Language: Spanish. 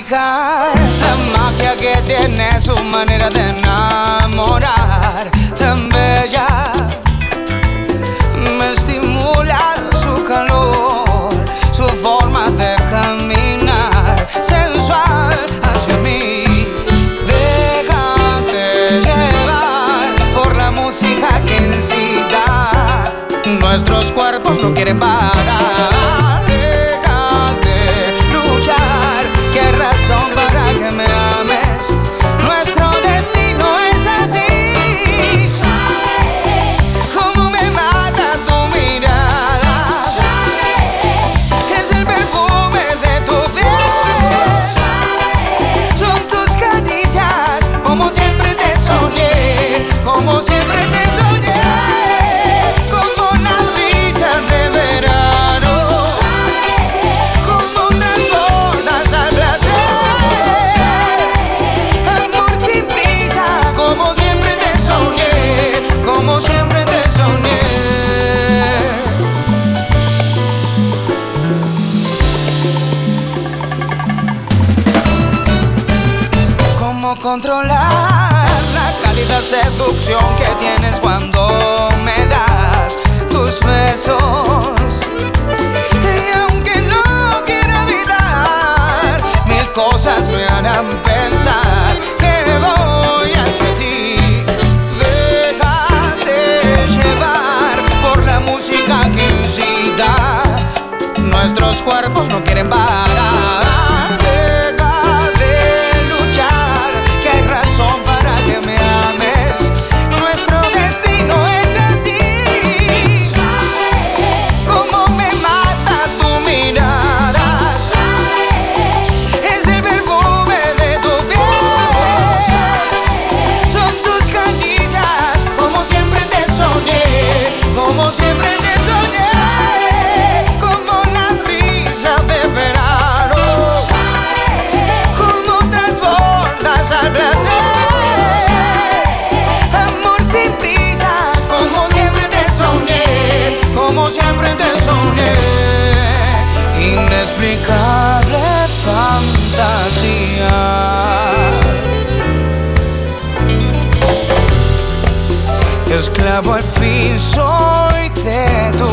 explicar la magia que tiene su manera de enamorar, tan bella. Me estimula su calor, su forma de caminar, sensual hacia mí. Déjate llevar por la música que incita. Nuestros cuerpos no quieren parar. Para que me ames, nuestro destino es así. Como me mata tu mirada, es el perfume de tu piel, son tus caricias, como siempre te soñé, como siempre te soñé, como una brisa de verano, como transportas al placer. Como siempre te soñé. ¿Cómo controlar la cálida seducción que tienes cuando me das tus besos? Y aunque no quiera evitar, mil cosas me harán pensar que voy hacia ti. Música que incita, nuestros cuerpos no quieren parar. Deja de luchar, que hay razón para que me ames. Nuestro destino es así. Como me mata tu mirada, es el perfume de tu piel, son tus caricias, como siempre te soñé, como siempre te soñé, como una brisa de verano, como transbordas al placer, amor sin prisa, como siempre te soñé, como siempre te soñé. Inexplicable fantasía, esclavo al fin soy de tu